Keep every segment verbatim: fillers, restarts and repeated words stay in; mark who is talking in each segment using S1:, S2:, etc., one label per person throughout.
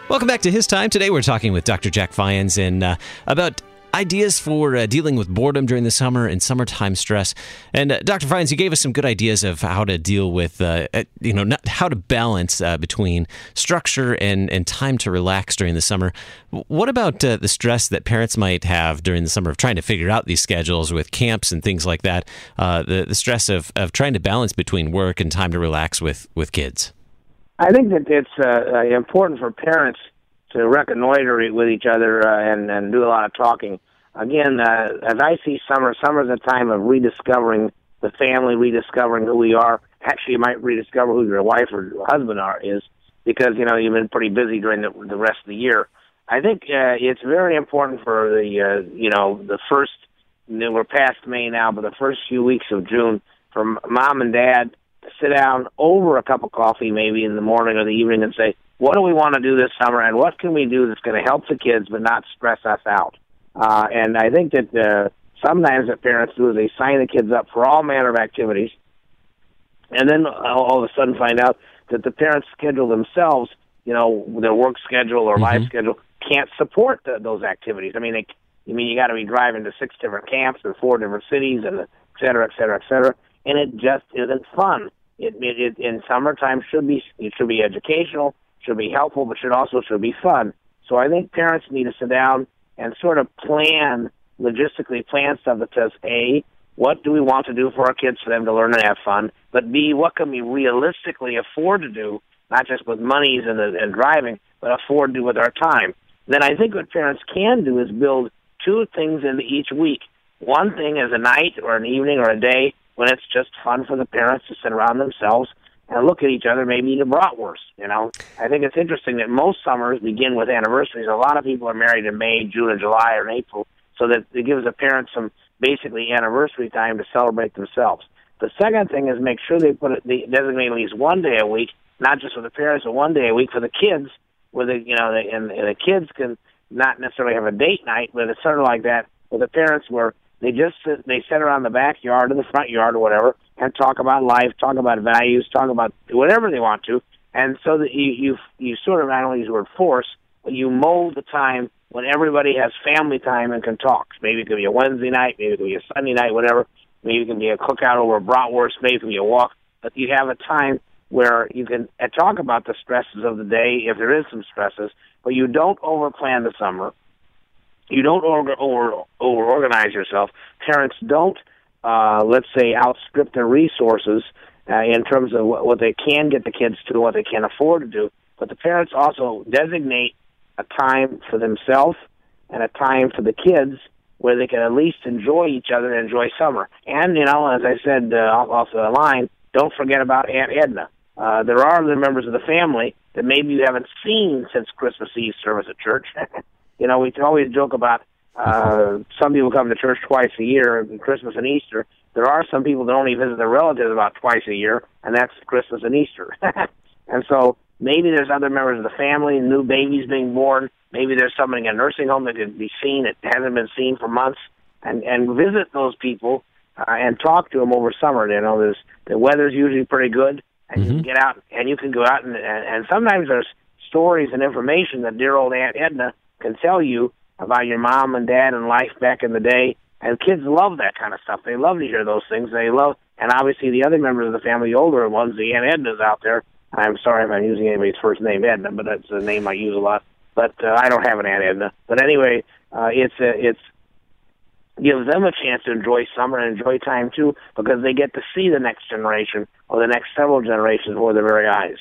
S1: Welcome back to His Time. Today we're talking with Doctor Jack Fyans and uh, about ideas for uh, dealing with boredom during the summer and summertime stress. And uh, Doctor Fyans, you gave us some good ideas of how to deal with, uh, you know, not, how to balance uh, between structure and, and time to relax during the summer. What about uh, the stress that parents might have during the summer of trying to figure out these schedules with camps and things like that? Uh, the, the stress of, of trying to balance between work and time to relax with, with kids.
S2: I think that it's uh, important for parents to reconnoiter with each other uh, and, and do a lot of talking. Again, uh, as I see summer, summer is a time of rediscovering the family, rediscovering who we are. Actually, you might rediscover who your wife or husband are is because, you know, you've been pretty busy during the, the rest of the year. I think uh, it's very important for the, uh, you know, the first, we're past May now, but the first few weeks of June for mom and dad to sit down over a cup of coffee maybe in the morning or the evening and say, what do we want to do this summer and what can we do that's going to help the kids but not stress us out? Uh, and I think that uh, sometimes what parents do is they sign the kids up for all manner of activities and then all of a sudden find out that the parents' schedule themselves, you know, their work schedule or mm-hmm. life schedule can't support the, those activities. I mean, they, I mean, you got to be driving to six different camps in four different cities and et cetera, et cetera, et cetera. And it just isn't fun. It, it, it in summertime should be it should be educational, should be helpful, but should also should be fun. So I think parents need to sit down and sort of plan, logistically plan stuff that says, A, what do we want to do for our kids for them to learn and have fun? But B, what can we realistically afford to do, not just with monies and, and driving, but afford to do with our time? Then I think what parents can do is build two things into each week. One thing is a night or an evening or a day when it's just fun for the parents to sit around themselves and look at each other, maybe eat a bratwurst, you know. I think it's interesting that most summers begin with anniversaries. A lot of people are married in May, June, and July, or in April, so that it gives the parents some basically anniversary time to celebrate themselves. The second thing is make sure they put it, they designate at least one day a week, not just for the parents, but one day a week for the kids, where the, you know, the, and, and the kids can not necessarily have a date night, but it's sort of like that with the parents where They just sit, they sit around the backyard or the front yard or whatever and talk about life, talk about values, talk about whatever they want to. And so that you, you, you sort of not only use the word force, but you mold the time when everybody has family time and can talk. Maybe it could be a Wednesday night, maybe it could be a Sunday night, whatever. Maybe it can be a cookout over a bratwurst, maybe it can be a walk. But you have a time where you can uh, talk about the stresses of the day, if there is some stresses, but you don't overplan the summer. You don't over, over, over organize yourself. Parents don't, uh, let's say, outstrip their resources uh, in terms of what, what they can get the kids to and what they can afford to do. But the parents also designate a time for themselves and a time for the kids where they can at least enjoy each other and enjoy summer. And, you know, as I said uh, off the line, don't forget about Aunt Edna. Uh, there are other members of the family that maybe you haven't seen since Christmas Eve service at church. You know, we can always joke about uh, some people come to church twice a year, Christmas and Easter. There are some people that only visit their relatives about twice a year, and that's Christmas and Easter. And so maybe there's other members of the family, new babies being born. Maybe there's somebody in a nursing home that could be seen that hasn't been seen for months, and, and visit those people uh, and talk to them over summer. You know, there's, the weather's usually pretty good, and mm-hmm. you can get out, and you can go out, and, and, and sometimes there's stories and information that dear old Aunt Edna can tell you about your mom and dad and life back in the day. And kids love that kind of stuff. They love to hear those things. They love, and obviously the other members of the family, the older ones, the Aunt Edna's out there. I'm sorry if I'm using anybody's first name, Edna, but that's a name I use a lot. But uh, I don't have an Aunt Edna. But anyway, uh, it's uh, it's gives them a chance to enjoy summer and enjoy time too, because they get to see the next generation or the next several generations before their very eyes.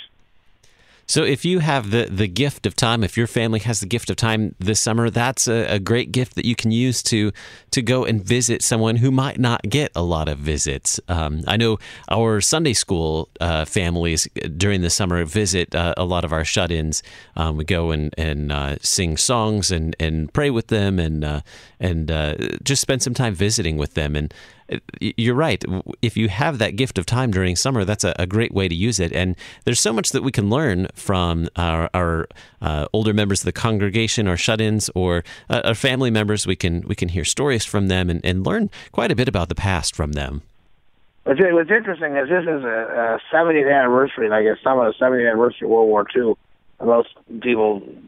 S1: So if you have the, the gift of time, if your family has the gift of time this summer, that's a, a great gift that you can use to to go and visit someone who might not get a lot of visits. Um, I know our Sunday school uh, families during the summer visit uh, a lot of our shut-ins. Um, we go and, and uh, sing songs and, and pray with them and, uh, and uh, just spend some time visiting with them. And you're right. If you have that gift of time during summer, that's a, a great way to use it. And there's so much that we can learn from our, our uh, older members of the congregation, our shut-ins, or uh, our family members. We can we can hear stories from them and, and learn quite a bit about the past from them.
S2: What's, what's interesting is this is a, a seventieth anniversary, like it's some of the seventieth anniversary of World War Two. Most people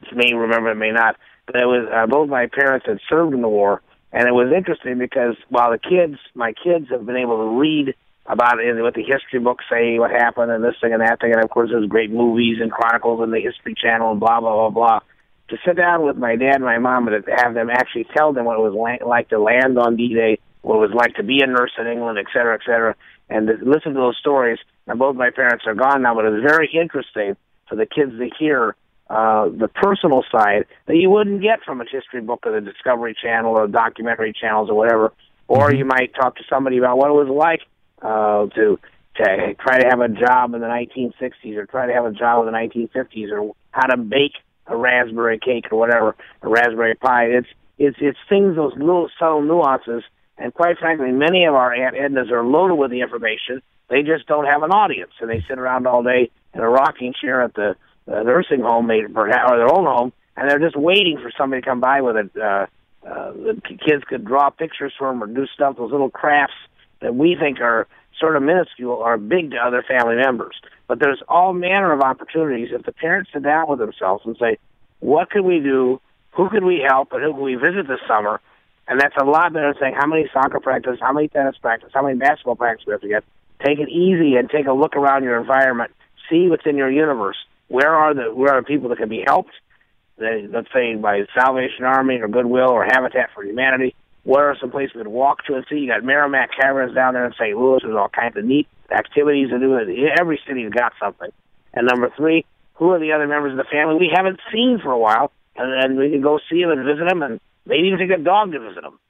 S2: may remember, it may not. But it was uh, both my parents had served in the war, and it was interesting because while the kids, my kids, have been able to read about it, what the history books say, what happened, and this thing and that thing, and of course there's great movies and chronicles and the History Channel and blah blah blah blah. To sit down with my dad and my mom and to have them actually tell them what it was like to land on D-Day, what it was like to be a nurse in England, et cetera, et cetera, and to listen to those stories. And both my parents are gone now, but it was very interesting for the kids to hear uh, the personal side that you wouldn't get from a history book or the Discovery Channel or documentary channels or whatever. Or you might talk to somebody about what it was like uh, to to try to have a job in the nineteen sixties or try to have a job in the nineteen fifties or how to bake a raspberry cake or whatever, a raspberry pie. It's it's it's things, those little subtle nuances. And quite frankly, many of our Aunt Ednas are loaded with the information. They just don't have an audience, and they sit around all day in a rocking chair at the uh, nursing home, they, or their own home, and they're just waiting for somebody to come by with it. Uh, uh, the kids could draw pictures for them or do stuff, those little crafts that we think are sort of minuscule are big to other family members. But there's all manner of opportunities if the parents sit down with themselves and say, what could we do, who could we help, and who can we visit this summer? And that's a lot better than saying how many soccer practice, how many tennis practice, how many basketball practice we have to get. Take it easy and take a look around your environment. See what's in your universe. Where are the where are people that can be helped? They, let's say by Salvation Army or Goodwill or Habitat for Humanity. Where are some places to walk to and see? You got Merrimack Caverns down there in Saint Louis. There's all kinds of neat activities to do. Every city's got something. And number three, who are the other members of the family we haven't seen for a while? And then we can go see them and visit them, and maybe even take a dog to visit them.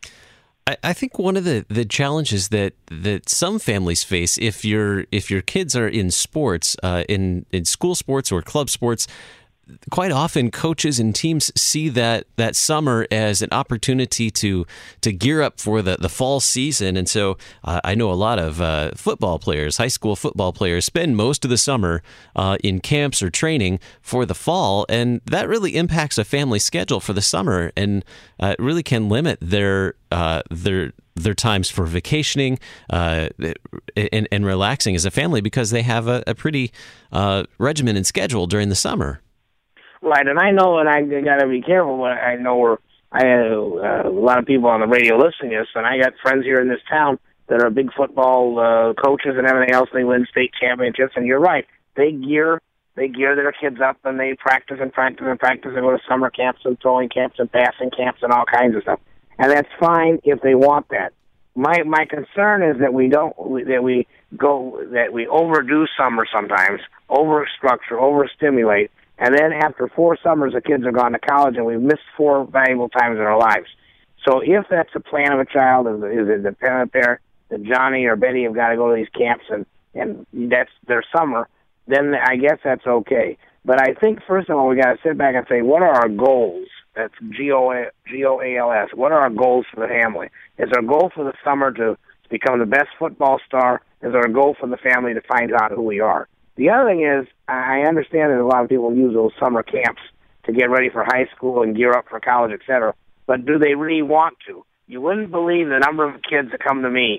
S1: I, I think one of the, the challenges that, that some families face if your if your kids are in sports, uh, in in school sports or club sports, quite often coaches and teams see that that summer as an opportunity to to gear up for the, the fall season. And so uh, I know a lot of uh, football players, high school football players, spend most of the summer uh, in camps or training for the fall. And that really impacts a family schedule for the summer and uh, really can limit their uh, their their times for vacationing uh, and, and relaxing as a family because they have a, a pretty uh, regimented schedule during the summer.
S2: Right, and I know, and I got to be careful, but I know we're, I have uh, a lot of people on the radio listening to this, and I got friends here in this town that are big football uh, coaches and everything else. They win state championships, and you're right. They gear they gear their kids up, and they practice and practice and practice. They go to summer camps and throwing camps and passing camps and all kinds of stuff, and that's fine if they want that. My my concern is that we don't that we go that we overdo summer sometimes, overstructure, overstimulate. And then after four summers, the kids are gone to college, and we've missed four valuable times in our lives. So if that's the plan of a child, is, is it the parent there that Johnny or Betty have got to go to these camps, and, and that's their summer, then I guess that's okay. But I think, first of all, we got to sit back and say, what are our goals? That's G O A L S. What are our goals for the family? Is our goal for the summer to become the best football star? Is our goal for the family to find out who we are? The other thing is, I understand that a lot of people use those summer camps to get ready for high school and gear up for college, et cetera. But do they really want to? You wouldn't believe the number of kids that come to me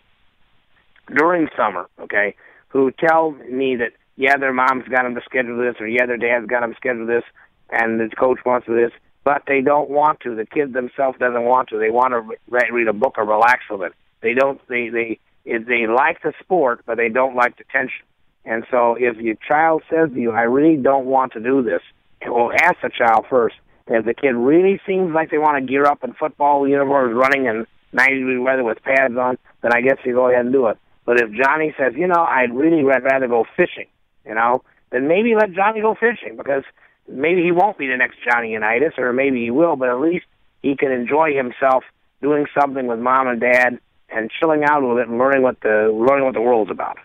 S2: during summer, okay, who tell me that, yeah, their mom's got them to schedule this, or yeah, their dad's got them to schedule this, and the coach wants to do this, but they don't want to. The kid themselves doesn't want to. They want to re- read a book or relax with it. They don't. They they they like the sport, but they don't like the tension. And so if your child says to you, I really don't want to do this, well, ask the child first. If the kid really seems like they want to gear up in football uniforms, running in ninety-degree weather with pads on, then I guess you go ahead and do it. But if Johnny says, you know, I'd really rather go fishing, you know, then maybe let Johnny go fishing, because maybe he won't be the next Johnny Unitas, or maybe he will, but at least he can enjoy himself doing something with mom and dad and chilling out a little bit and learning what the learning what the world's about.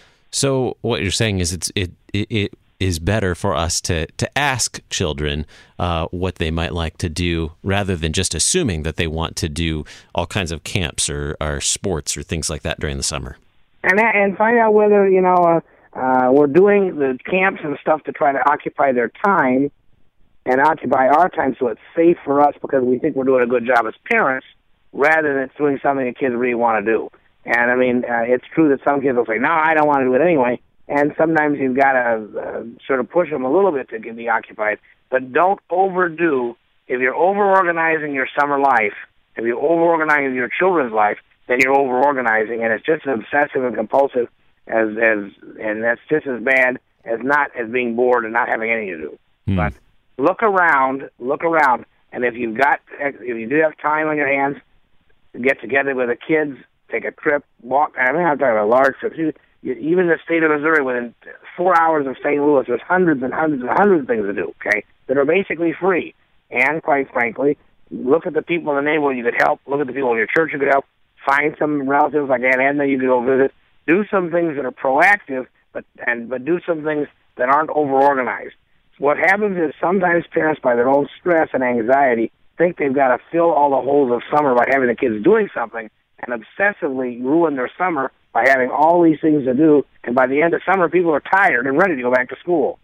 S1: So what you're saying is it's it it, it is better for us to to ask children uh, what they might like to do, rather than just assuming that they want to do all kinds of camps or, or sports or things like that during the summer.
S2: And and find out whether, you know, uh, uh, we're doing the camps and stuff to try to occupy their time and occupy our time so it's safe for us because we think we're doing a good job as parents, rather than doing something the kids really want to do. And, I mean, uh, it's true that some kids will say, no, I don't want to do it anyway. and sometimes you've got to uh, sort of push them a little bit to get be occupied. But don't overdo. If you're over-organizing your summer life, if you're over-organizing your children's life, then you're over-organizing, and it's just as obsessive and compulsive as, as and that's just as bad as not as being bored and not having anything to do. Hmm. But look around, look around, and if you've got, if you do have time on your hands, get together with the kids, take a trip, walk. I mean, I'm talking about large trips. You, you, even the state of Missouri, within four hours of Saint Louis, there's hundreds and hundreds and hundreds of things to do. Okay, that are basically free. And quite frankly, look at the people in the neighborhood you could help. Look at the people in your church you could help. Find some relatives like Aunt Edna you could go visit. Do some things that are proactive, but and but do some things that aren't over-organized. What happens is sometimes parents, by their own stress and anxiety, think they've got to fill all the holes of summer by having the kids doing something, and obsessively ruin their summer by having all these things to do. And by the end of summer, people are tired and ready to go back to school.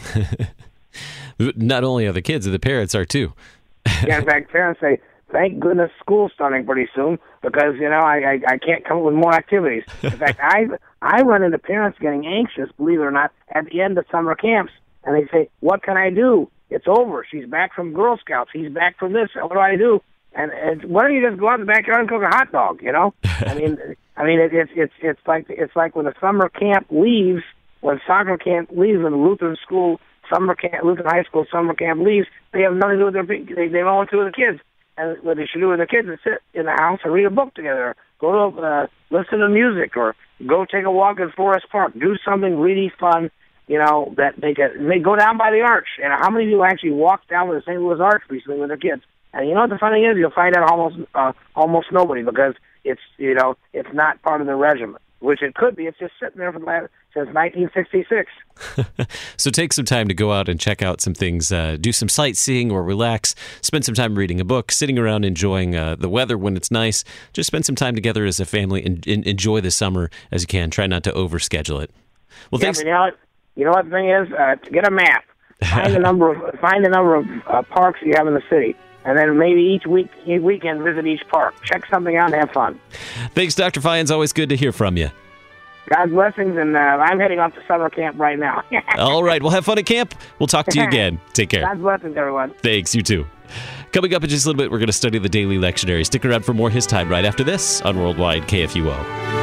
S1: Not only are the kids, the parents are too.
S2: Yeah, in fact, parents say, thank goodness school's starting pretty soon because, you know, I, I, I can't come up with more activities. In fact, I I run into parents getting anxious, believe it or not, at the end of summer camps. And they say, what can I do? It's over. She's back from Girl Scouts. He's back from this. What do I do? And, and why don't you just go out in the backyard and cook a hot dog, you know? I mean, I mean, it, it's it's it's like it's like when the summer camp leaves, when soccer camp leaves, when the Lutheran school summer camp, Lutheran high school summer camp leaves, they have nothing to do with their they they have all to do with the kids. And what they should do with the kids is sit in the house and read a book together, go to uh, listen to music, or go take a walk in Forest Park. Do something really fun, you know, that they can. They go down by the Arch. And how many people actually walk down with the Saint Louis Arch recently with their kids? And you know what the funny is? You'll find out almost uh, almost nobody because it's you know it's not part of the regimen, which it could be. It's just sitting there for the last, since nineteen sixty-six.
S1: So take some time to go out and check out some things, uh, do some sightseeing or relax, spend some time reading a book, sitting around enjoying uh, the weather when it's nice. Just spend some time together as a family and, and enjoy the summer as you can. Try not to overschedule it. Well,
S2: yeah,
S1: thanks.
S2: But you know what? You know what the thing is? Uh, to get a map. Find the number of find the number of uh, parks you have in the city. And then maybe each week, each weekend, visit each park. Check something out and have fun.
S1: Thanks, Doctor Fyans. Always good to hear from you.
S2: God's blessings, and uh, I'm heading off to summer camp right now.
S1: All right. Well, have fun at camp. We'll talk to you again. Take care.
S2: God's blessings, everyone.
S1: Thanks. You too. Coming up in just a little bit, we're going to study the daily lectionary. Stick around for more His Time right after this on Worldwide K F U O.